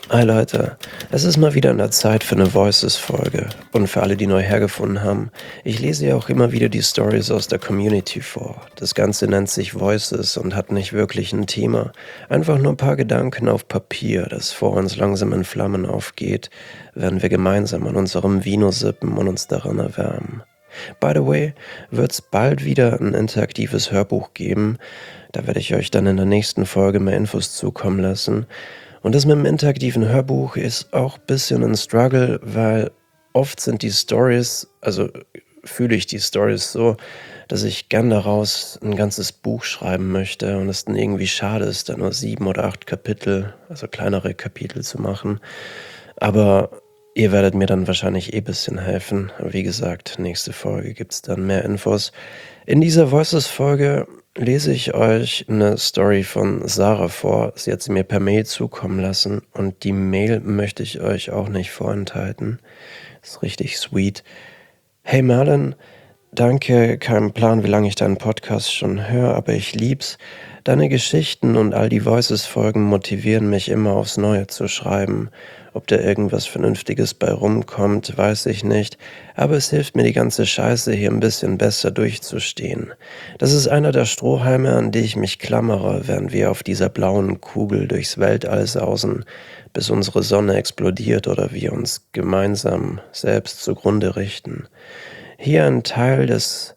Hi Leute, es ist mal wieder an der Zeit für eine Voices-Folge. Und für alle, die neu hergefunden haben, ich lese ja auch immer wieder die Stories aus der Community vor. Das Ganze nennt sich Voices und hat nicht wirklich ein Thema. Einfach nur ein paar Gedanken auf Papier, das vor uns langsam in Flammen aufgeht, während wir gemeinsam an unserem Vino sippen und uns daran erwärmen. By the way, wird's bald wieder ein interaktives Hörbuch geben. Da werde ich euch dann in der nächsten Folge mehr Infos zukommen lassen. Und das mit dem interaktiven Hörbuch ist auch ein bisschen ein Struggle, weil oft sind die Stories, also fühle ich die Stories so, dass ich gern daraus ein ganzes Buch schreiben möchte und es dann irgendwie schade ist, da nur 7 oder 8 Kapitel, also kleinere Kapitel zu machen. Aber ihr werdet mir dann wahrscheinlich ein bisschen helfen. Wie gesagt, nächste Folge gibt's dann mehr Infos. In dieser Voices-Folge lese ich euch eine Story von Sarah vor. Sie hat sie mir per Mail zukommen lassen und die Mail möchte ich euch auch nicht vorenthalten. Ist richtig sweet. Hey Merlin, danke, kein Plan, wie lange ich deinen Podcast schon höre, aber ich lieb's. Deine Geschichten und all die Voices-Folgen motivieren mich immer aufs Neue zu schreiben. Ob da irgendwas Vernünftiges bei rumkommt, weiß ich nicht, aber es hilft mir, die ganze Scheiße hier ein bisschen besser durchzustehen. Das ist einer der Strohhalme, an die ich mich klammere, während wir auf dieser blauen Kugel durchs Weltall sausen, bis unsere Sonne explodiert oder wir uns gemeinsam selbst zugrunde richten. Hier ein Teil des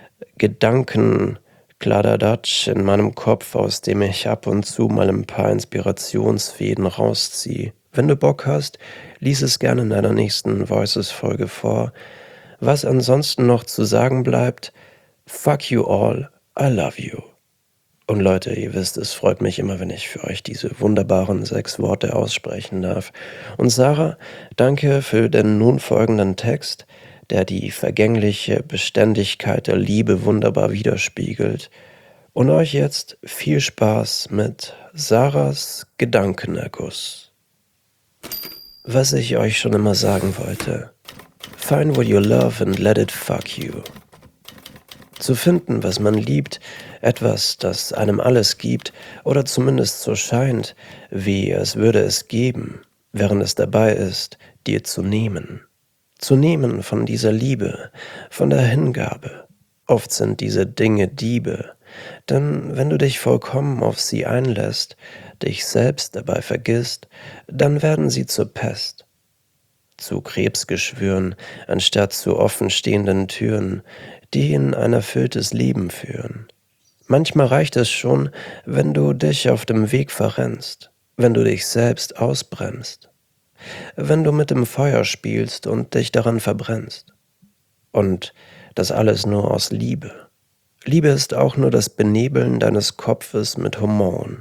Gedankenkladderadatsch in meinem Kopf, aus dem ich ab und zu mal ein paar Inspirationsfäden rausziehe. Wenn du Bock hast, lies es gerne in deiner nächsten Voices-Folge vor. Was ansonsten noch zu sagen bleibt, fuck you all, I love you. Und Leute, ihr wisst, es freut mich immer, wenn ich für euch diese wunderbaren 6 Worte aussprechen darf. Und Sarah, danke für den nun folgenden Text, der die vergängliche Beständigkeit der Liebe wunderbar widerspiegelt. Und euch jetzt viel Spaß mit Sarahs Gedankenerguss. Was ich euch schon immer sagen wollte: Find what you love and let it fuck you. Zu finden, was man liebt, etwas, das einem alles gibt oder zumindest so scheint, wie als würde es geben, während es dabei ist, dir zu nehmen. Zu nehmen von dieser Liebe, von der Hingabe. Oft sind diese Dinge Diebe, denn wenn du dich vollkommen auf sie einlässt, dich selbst dabei vergisst, dann werden sie zur Pest. Zu Krebsgeschwüren, anstatt zu offenstehenden Türen, die in ein erfülltes Leben führen. Manchmal reicht es schon, wenn du dich auf dem Weg verrennst, wenn du dich selbst ausbremst, wenn du mit dem Feuer spielst und dich daran verbrennst. Und das alles nur aus Liebe. Liebe ist auch nur das Benebeln deines Kopfes mit Hormonen.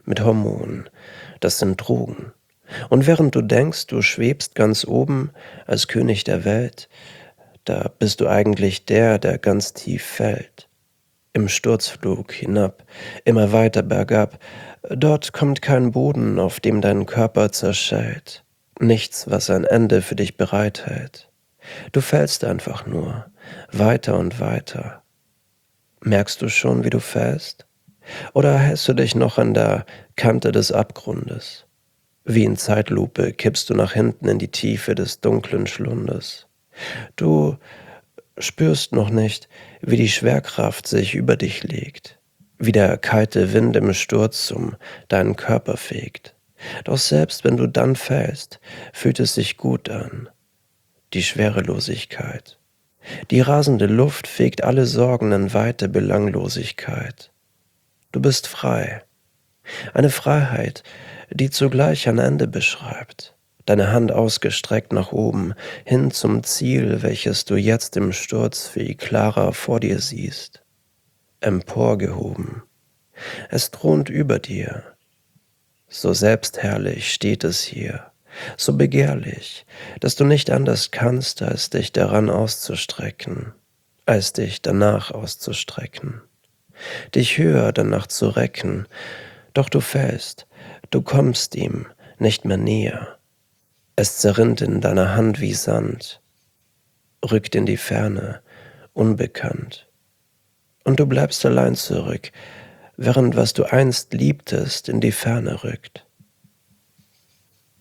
Das sind Drogen. Und während du denkst, du schwebst ganz oben als König der Welt, da bist du eigentlich der, der ganz tief fällt. Im Sturzflug hinab, immer weiter bergab. Dort kommt kein Boden, auf dem dein Körper zerschellt. Nichts, was ein Ende für dich bereithält. Du fällst einfach nur, weiter und weiter. Merkst du schon, wie du fällst? Oder hältst du dich noch an der Kante des Abgrundes? Wie in Zeitlupe kippst du nach hinten in die Tiefe des dunklen Schlundes. Du spürst noch nicht, wie die Schwerkraft sich über dich legt, wie der kalte Wind im Sturz um deinen Körper fegt. Doch selbst wenn du dann fällst, fühlt es sich gut an. Die Schwerelosigkeit. Die rasende Luft fegt alle Sorgen in weite Belanglosigkeit. Du bist frei. Eine Freiheit, die zugleich ein Ende beschreibt. Deine Hand ausgestreckt nach oben, hin zum Ziel, welches du jetzt im Sturz viel klarer vor dir siehst. Emporgehoben. Es thront über dir. So selbstherrlich steht es hier, so begehrlich, dass du nicht anders kannst, als dich daran auszustrecken, als dich danach auszustrecken, dich höher danach zu recken, doch du fällst, du kommst ihm nicht mehr näher. Es zerrinnt in deiner Hand wie Sand, rückt in die Ferne, unbekannt. Und du bleibst allein zurück, während was du einst liebtest in die Ferne rückt.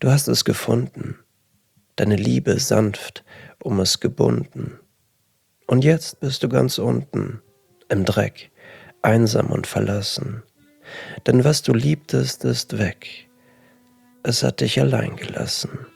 Du hast es gefunden, deine Liebe sanft um es gebunden. Und jetzt bist du ganz unten, im Dreck, einsam und verlassen. Denn was du liebtest, ist weg. Es hat dich allein gelassen.